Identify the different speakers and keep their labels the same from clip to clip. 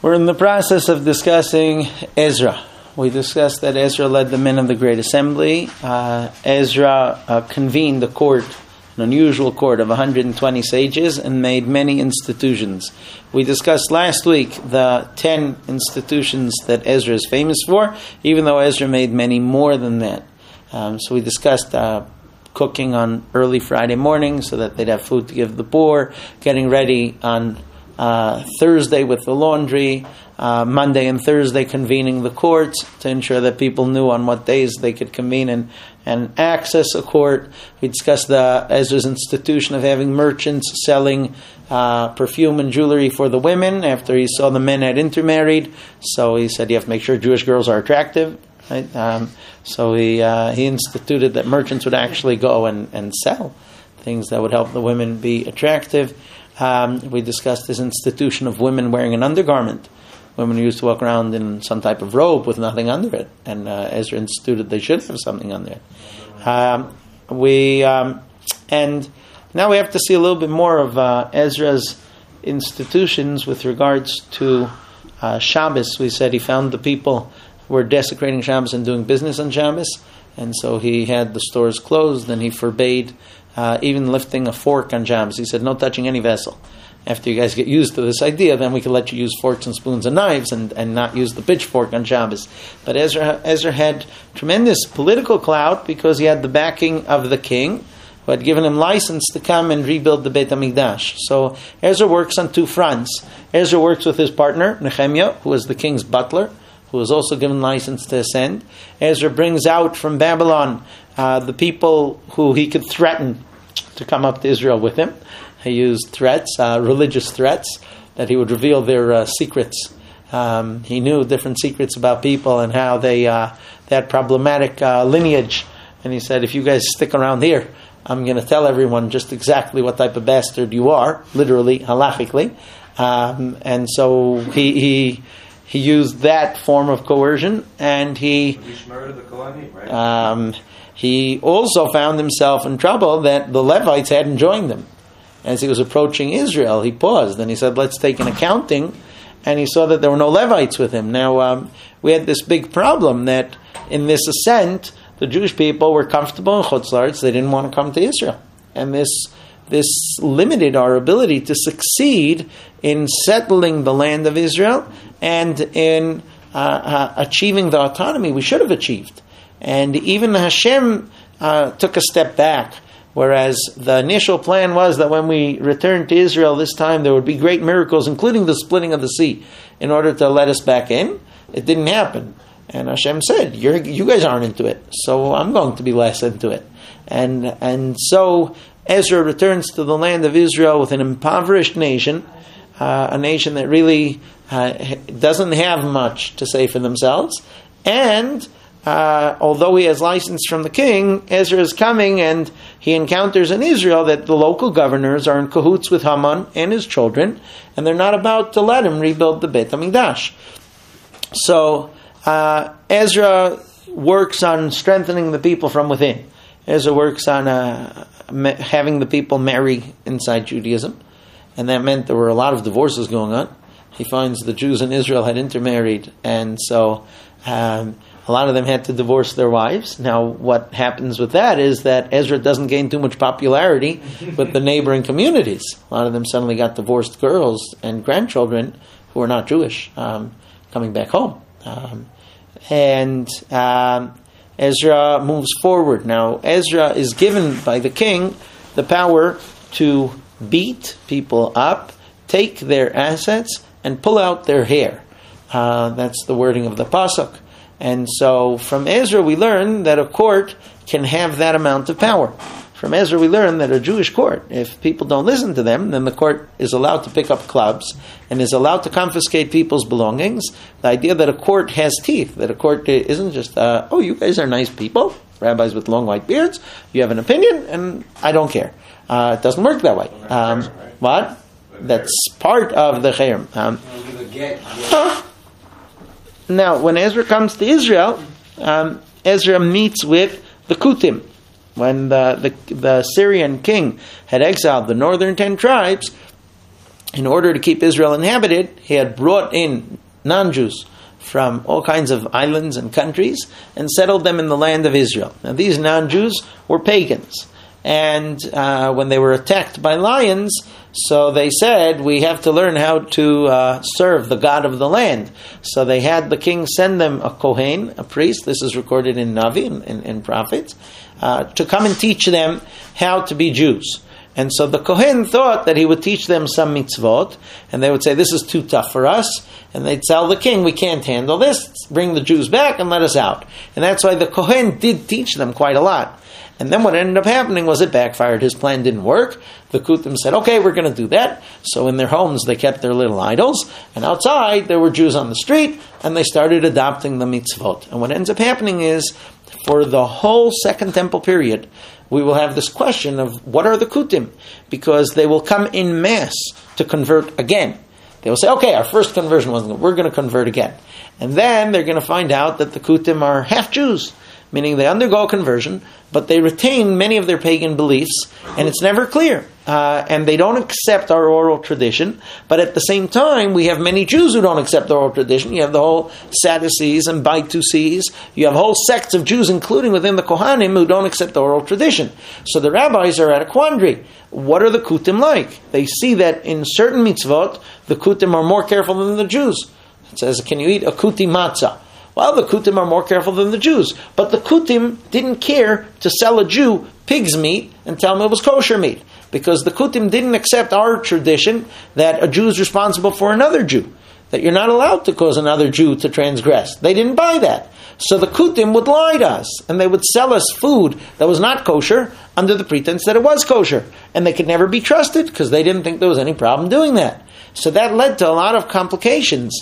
Speaker 1: We're in the process of discussing Ezra. We discussed that Ezra led the men of the Great Assembly. Ezra convened a court, an unusual court of 120 sages, and made many institutions. We discussed last week the 10 institutions that Ezra is famous for, even though Ezra made many more than that. So we discussed cooking on early Friday morning so that they'd have food to give the poor, getting ready on Thursday with the laundry, Monday and Thursday convening the courts to ensure that people knew on what days they could convene and access a court. We discussed Ezra's institution of having merchants selling perfume and jewelry for the women after he saw the men had intermarried. So he said you have to make sure Jewish girls are attractive. Right? So he instituted that merchants would actually go and sell things that would help the women be attractive. We discussed this institution of women wearing an undergarment. Women used to walk around in some type of robe with nothing under it, and Ezra instituted they should have something under it. And now we have to see a little bit more of Ezra's institutions with regards to Shabbos. We said he found the people who were desecrating Shabbos and doing business on Shabbos, and so he had the stores closed, and he forbade even lifting a fork on Shabbos. He said, no touching any vessel. After you guys get used to this idea, then we can let you use forks and spoons and knives and not use the pitchfork on Shabbos. But Ezra had tremendous political clout because he had the backing of the king, who had given him license to come and rebuild the Beit HaMikdash. So Ezra works on two fronts. Ezra works with his partner, Nehemiah, who was the king's butler, who was also given license to ascend. Ezra brings out from Babylon the people who he could threaten to come up to Israel with him. He used threats, religious threats, that he would reveal their secrets. He knew different secrets about people and how they had problematic lineage. And he said, if you guys stick around here, I'm going to tell everyone just exactly what type of bastard you are, literally, halachically. And so he used that form of coercion, and he also found himself in trouble that the Levites hadn't joined him. As he was approaching Israel, he paused and he said, let's take an accounting. And he saw that there were no Levites with him. Now, we had this big problem that in this ascent, the Jewish people were comfortable in Chutz La'aretz. They didn't want to come to Israel. And this limited our ability to succeed in settling the land of Israel and in achieving the autonomy we should have achieved. And even Hashem took a step back. Whereas the initial plan was that when we returned to Israel this time, there would be great miracles, including the splitting of the sea, in order to let us back in. It didn't happen. And Hashem said, you guys aren't into it, so I'm going to be less into it. And so Ezra returns to the land of Israel with an impoverished nation, a nation that really doesn't have much to say for themselves. And although he has license from the king, Ezra is coming and he encounters in Israel that the local governors are in cahoots with Haman and his children, and they're not about to let him rebuild the Beit HaMikdash. So Ezra works on strengthening the people from within. Ezra works on having the people marry inside Judaism, and that meant there were a lot of divorces going on. He finds the Jews in Israel had intermarried, and so a lot of them had to divorce their wives. Now, what happens with that is that Ezra doesn't gain too much popularity with the neighboring communities. A lot of them suddenly got divorced girls and grandchildren who were not Jewish coming back home. Ezra moves forward. Now, Ezra is given by the king the power to beat people up, take their assets, and pull out their hair. That's the wording of the pasuk. And so from Ezra we learn that a court can have that amount of power. From Ezra we learn that a Jewish court, if people don't listen to them, then the court is allowed to pick up clubs and is allowed to confiscate people's belongings. The idea that a court has teeth, that a court isn't just, you guys are nice people, rabbis with long white beards, you have an opinion and I don't care. It doesn't work that way. What? That's part of the chayrim. Now, when Ezra comes to Israel, Ezra meets with the Kutim. When the Syrian king had exiled the northern 10 tribes, in order to keep Israel inhabited, he had brought in non-Jews from all kinds of islands and countries and settled them in the land of Israel. Now these non-Jews were pagans. And when they were attacked by lions, so they said, we have to learn how to serve the God of the land. So they had the king send them a Kohen, a priest, this is recorded in Navi, in prophets, to come and teach them how to be Jews. And so the Kohen thought that he would teach them some mitzvot, and they would say, this is too tough for us. And they'd tell the king, we can't handle this, bring the Jews back and let us out. And that's why the Kohen did teach them quite a lot. And then what ended up happening was it backfired. His plan didn't work. The Kutim said, okay, we're going to do that. So in their homes, they kept their little idols. And outside, there were Jews on the street, and they started adopting the mitzvot. And what ends up happening is, for the whole Second Temple period, we will have this question of what are the Kutim? Because they will come in mass to convert again. They will say, okay, our first conversion wasn't good. We're going to convert again. And then they're going to find out that the Kutim are half Jews, meaning they undergo conversion, but they retain many of their pagan beliefs, and it's never clear. And they don't accept our oral tradition, but at the same time, we have many Jews who don't accept the oral tradition. You have the whole Sadducees and Baitusees. You have whole sects of Jews, including within the Kohanim, who don't accept the oral tradition. So the rabbis are at a quandary. What are the Kutim like? They see that in certain mitzvot, the Kutim are more careful than the Jews. It says, can you eat a kuti matzah? Well, the Kutim are more careful than the Jews. But the Kutim didn't care to sell a Jew pig's meat and tell him it was kosher meat. Because the Kutim didn't accept our tradition that a Jew is responsible for another Jew. That you're not allowed to cause another Jew to transgress. They didn't buy that. So the Kutim would lie to us. And they would sell us food that was not kosher under the pretense that it was kosher. And they could never be trusted because they didn't think there was any problem doing that. So that led to a lot of complications.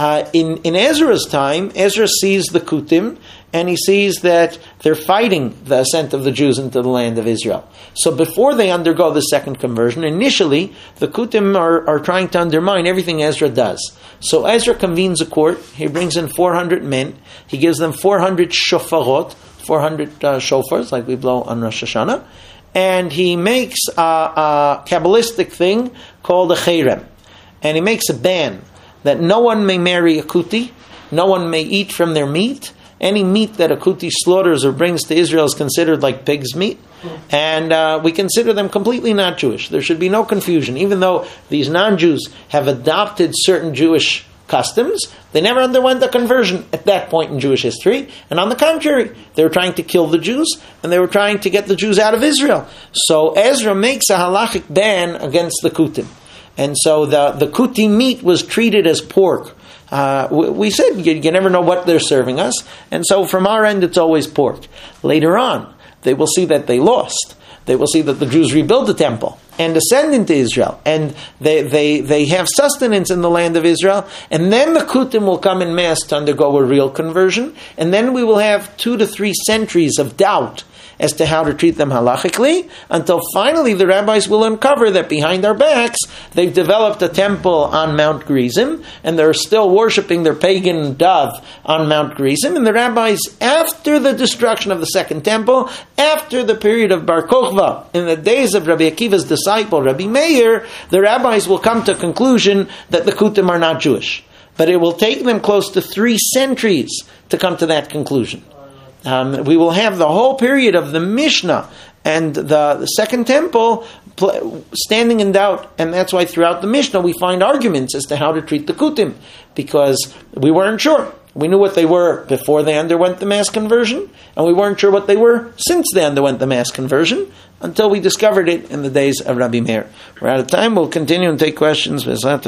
Speaker 1: In Ezra's time, Ezra sees the Kutim, and he sees that they're fighting the ascent of the Jews into the land of Israel. So before they undergo the second conversion, initially, the Kutim are trying to undermine everything Ezra does. So Ezra convenes a court, he brings in 400 men, he gives them 400 shofarot, 400 shofars, like we blow on Rosh Hashanah, and he makes a Kabbalistic thing called a cherem. And he makes a ban that no one may marry a kuti, no one may eat from their meat. Any meat that a kuti slaughters or brings to Israel is considered like pig's meat. And we consider them completely not Jewish. There should be no confusion. Even though these non-Jews have adopted certain Jewish customs, they never underwent a conversion at that point in Jewish history. And on the contrary, they were trying to kill the Jews, and they were trying to get the Jews out of Israel. So Ezra makes a halachic ban against the kutim. And so the kuti meat was treated as pork. We said you never know what they're serving us. And so from our end, it's always pork. Later on, they will see that they lost. They will see that the Jews rebuild the temple and ascend into Israel. And they have sustenance in the land of Israel. And then the Kutim will come in mass to undergo a real conversion. And then we will have 2 to 3 centuries of doubt as to how to treat them halachically, until finally the rabbis will uncover that behind our backs, they've developed a temple on Mount Gerizim, and they're still worshipping their pagan dove on Mount Gerizim, and the rabbis, after the destruction of the second temple, after the period of Bar Kokhba, in the days of Rabbi Akiva's disciple, Rabbi Meir, the rabbis will come to a conclusion that the Kutim are not Jewish. But it will take them close to 3 centuries to come to that conclusion. We will have the whole period of the Mishnah and the Second Temple standing in doubt, and that's why throughout the Mishnah we find arguments as to how to treat the Kutim, because we weren't sure. We knew what they were before they underwent the mass conversion, and we weren't sure what they were since they underwent the mass conversion, until we discovered it in the days of Rabbi Meir. We're out of time. We'll continue and take questions.